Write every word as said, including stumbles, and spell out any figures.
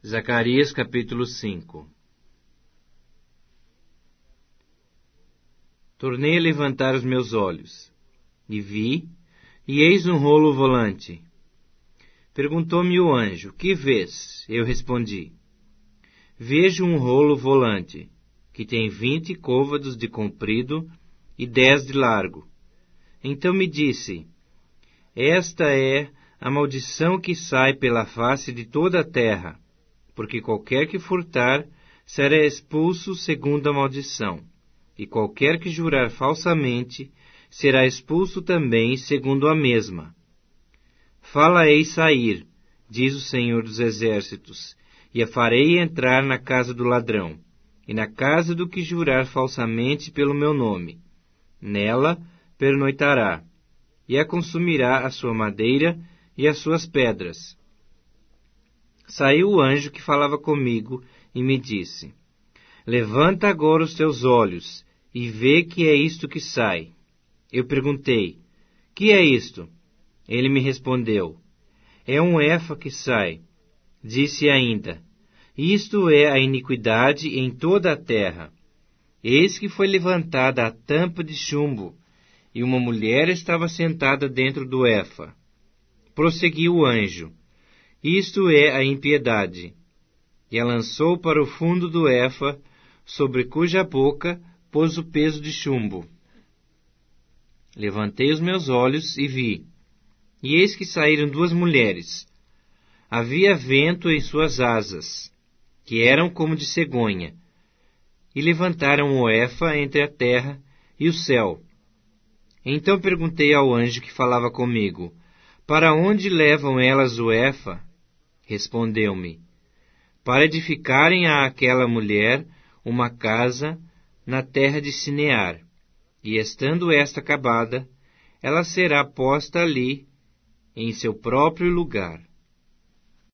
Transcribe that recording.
Zacarias capítulo cinco. Tornei a levantar os meus olhos, e vi, e eis um rolo volante. Perguntou-me o anjo, que vês? Eu respondi, vejo um rolo volante, que tem vinte côvados de comprido e dez de largo. Então me disse, esta é a maldição que sai pela face de toda a terra, porque qualquer que furtar será expulso segundo a maldição, e qualquer que jurar falsamente será expulso também segundo a mesma. Fala-ei sair, diz o Senhor dos Exércitos, e a farei entrar na casa do ladrão, e na casa do que jurar falsamente pelo meu nome. Nela pernoitará, e a consumirá a sua madeira e as suas pedras. Saiu o anjo que falava comigo e me disse, levanta agora os teus olhos e vê que é isto que sai. Eu perguntei, que é isto? Ele me respondeu, é um efa que sai. Disse ainda, isto é a iniquidade em toda a terra. Eis que foi levantada a tampa de chumbo, e uma mulher estava sentada dentro do efa. Prosseguiu o anjo, isto é a impiedade. E a lançou para o fundo do efa, sobre cuja boca pôs o peso de chumbo. Levantei os meus olhos e vi, e eis que saíram duas mulheres. Havia vento em suas asas, que eram como de cegonha, e levantaram o efa entre a terra e o céu. Então perguntei ao anjo que falava comigo, para onde levam elas o efa? Respondeu-me, para edificarem a aquela mulher uma casa na terra de Sinear, e estando esta acabada, ela será posta ali em seu próprio lugar.